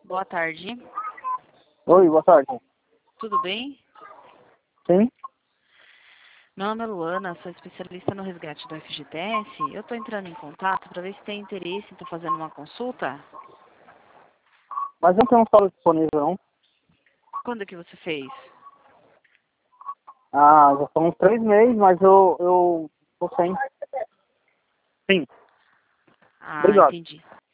Boa tarde. Oi, boa tarde. Tudo bem? Sim? Meu nome é Luana, sou especialista no resgate do FGTS. Eu estou entrando em contato para ver se tem interesse em estar fazendo uma consulta. Mas não tem um solo disponível, não? Quando que você fez? Ah, já são uns 3 meses, mas eu tô sem. Sim, Ah, obrigado. entendi.